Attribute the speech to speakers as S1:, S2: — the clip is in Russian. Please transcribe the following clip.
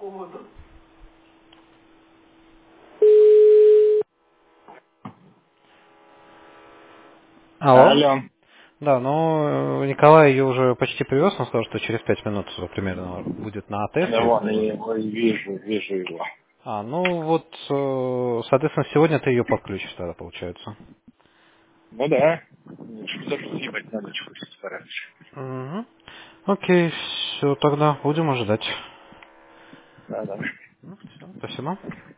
S1: Алло.
S2: Алло.
S1: Да, ну, Николай ее уже почти привез, он сказал, что через 5 минут примерно будет на
S2: Да
S1: тесте.
S2: вон, я его вижу его.
S1: Ну вот, соответственно, сегодня ты ее подключишь тогда, получается.
S2: Ну да. Что-то съебать надо, чего-то стараться.
S1: Угу. Окей, все, тогда будем ожидать.
S2: Да, да.
S1: Ну, все, спасибо.